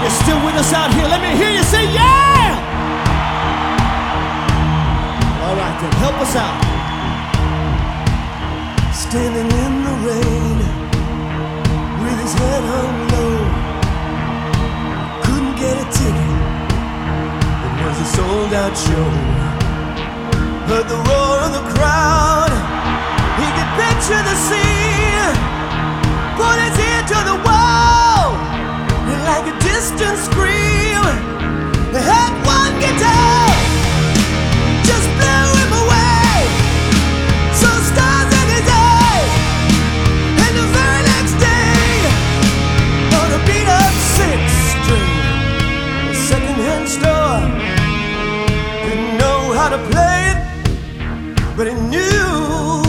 You're still with us out here. Let me hear you say yeah! All right then, help us out. Standing in the rain with his head hung low, couldn't get a ticket, it was a sold out show. Heard the roar of the crowd